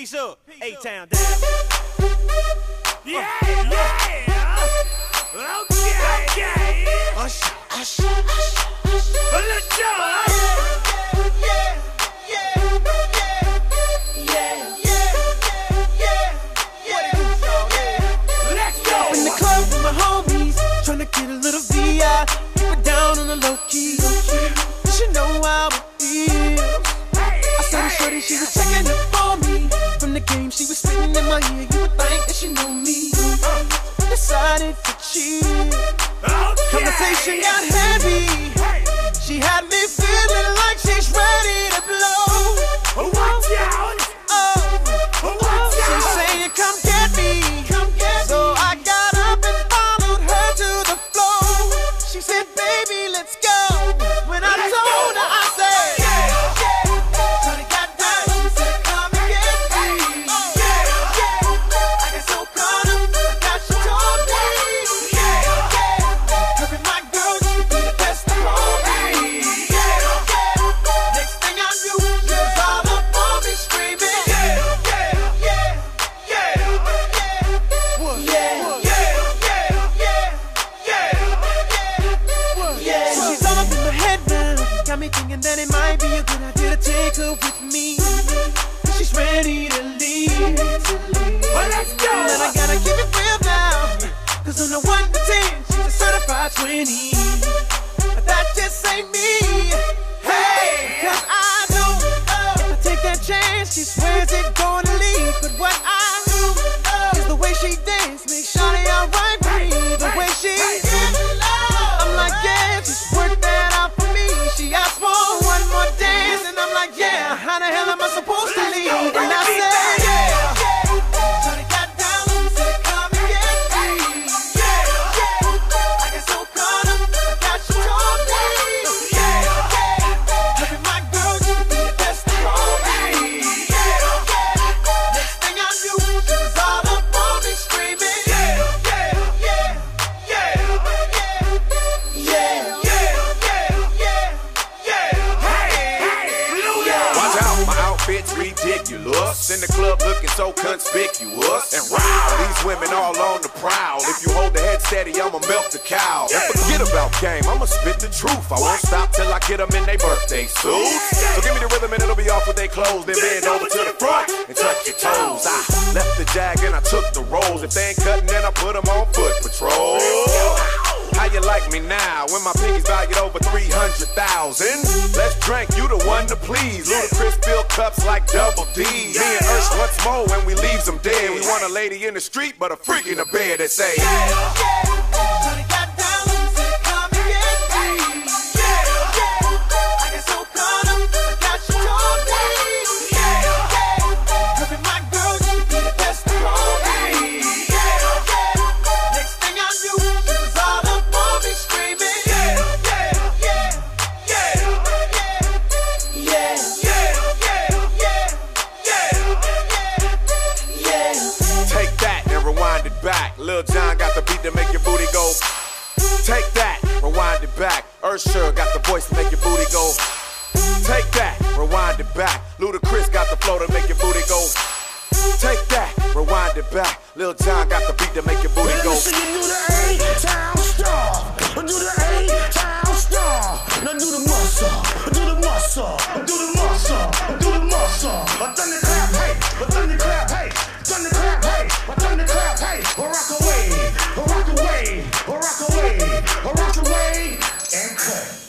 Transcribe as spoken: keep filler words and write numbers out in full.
Peace up, A-Town down. Yeah, yeah. Okay, okay. Usher, usher, usher, usher. But let's go. Yeah, yeah, yeah, yeah, yeah, yeah. Let's go. Up in the club with my homies, tryna get a little V I. Keep it down on the low key. You should know how it feels. I saw the shorty, she was checking up on me. From the game, she was spitting in my ear. You would think that she knew me. Decided to cheat. Conversation got heavy. She had me feeling like she's ready to blow. Watch out. Oh, Watch out. she's saying, come get me. Come get so me. I got up and followed her to the floor. She said, baby, let's go. When I Let's told go. her, I said, yeah, yeah. Shorty got down, she said, come and get me. Yeah, yeah. I got so caught up, I got she told me. Yeah, yeah. Her and my girl, she be the best of all me. Yeah, yeah. Next thing I knew, she was all up on me screaming. Yeah, yeah, yeah, yeah, yeah. Yeah, yeah, yeah, yeah, yeah, yeah. So she's all up in my head now, got me thinking that it might be a good idea to take her with me. She's ready to leave. Well, let's go. And I gotta keep it real now, cause on the one to ten, she's a certified twenty. But that just ain't me. Hey, cause I know if I take that chance, she swears it's gonna leave. But what I know is the way she dance makes Shawty alright with me. The way she I'm like, yeah, just work that out for me. She asked for one more dance, and I'm like, yeah, how the hell am I supposed to leave? And I said, yeah. Shawty got down, said, come and get me. Yeah, yeah. I got so caught up, I got you told me. Yeah, yeah. Her and my girl, she be the best of all me. Yeah, yeah. Next thing I knew, she was all up on me screaming. Yeah, yeah, yeah, yeah, yeah, yeah, yeah, yeah, yeah. Watch out, my outfit's ridiculous. In the club looking so conspicuous. And wow, these women all on the prowl. If you hold the head steady, I'ma milk the cow. And forget about game, I'ma spit the truth. I won't stop till I get them in their birthday suits. So give me the rhythm and it'll be off with their clothes. Then bend over to the front and touch your toes. I left the jag and I took the rolls. If they ain't cutting, then I put them on foot patrol. How you like me now when my pinky's valued over three hundred thousand? Let's drink, you the one to please. Ludacris fill cups like double D. Me and Ursh once more when we leaves them dead. We want a lady in the street, but a freak in the bed that say, Shawty got down, said, come and get me. Yeah, yeah. I got so caught up, I got you told me. Yeah, yeah. Her and my girl, she be the best of all me. Yeah, yeah. Next thing I knew, she was all up on me screaming. Yeah, yeah, yeah, yeah, yeah, yeah, yeah, yeah, yeah. take that and rewind it back. Lil Jon got the beat to make your booty go. Take that, rewind it back. Usher got the voice to make your booty go. Take that, rewind it back. Ludacris got the flow to make your booty go. Take that, rewind it back. Lil Jon got the beat to make your booty go. Let me see you do the A-Town star. Do the A-Town star. Now do the muscle. Do the muscle. Do the muscle. Do the muscle. A thunderclap, hey. A thunderclap, hey. Thunderclap, hey. A thunderclap, hey. A rock away. A rock away. A rock away. A rock away. And cut.